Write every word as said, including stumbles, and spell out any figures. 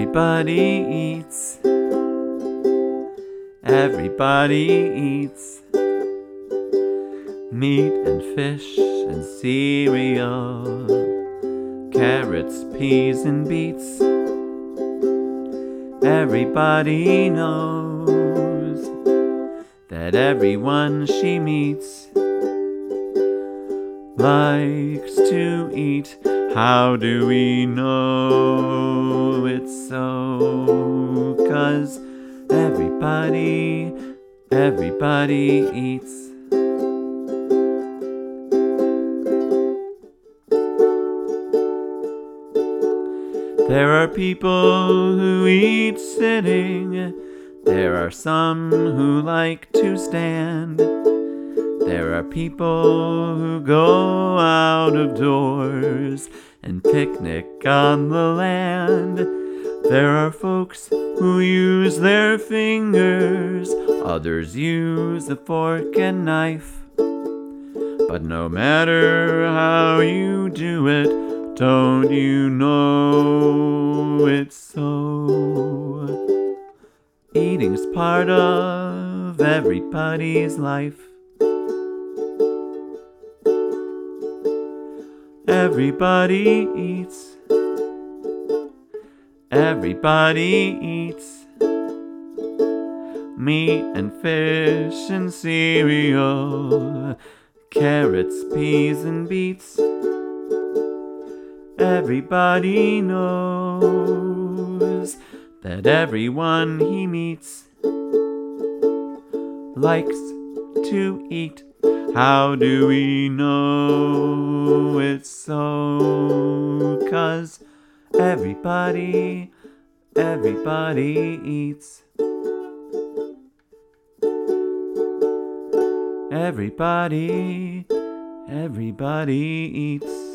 Everybody eats. Everybody eats meat and fish and cereal, carrots, peas, and beets. Everybody knows that everyone she meets likes to eat. How do we know it's so? 'Cause everybody, everybody eats. There are people who eat sitting. There are some who like to stand. There are people who go out of doors and picnic on the land. There are folks who use their fingers, others use a fork and knife. But no matter how you do it, don't you know it's so? Eating's part of everybody's life. Everybody eats. Everybody eats meat and fish and cereal, carrots, peas, and beets. Everybody knows that everyone he meets likes to eat. How do we know it's so? 'Cause everybody, everybody eats. Everybody, everybody eats.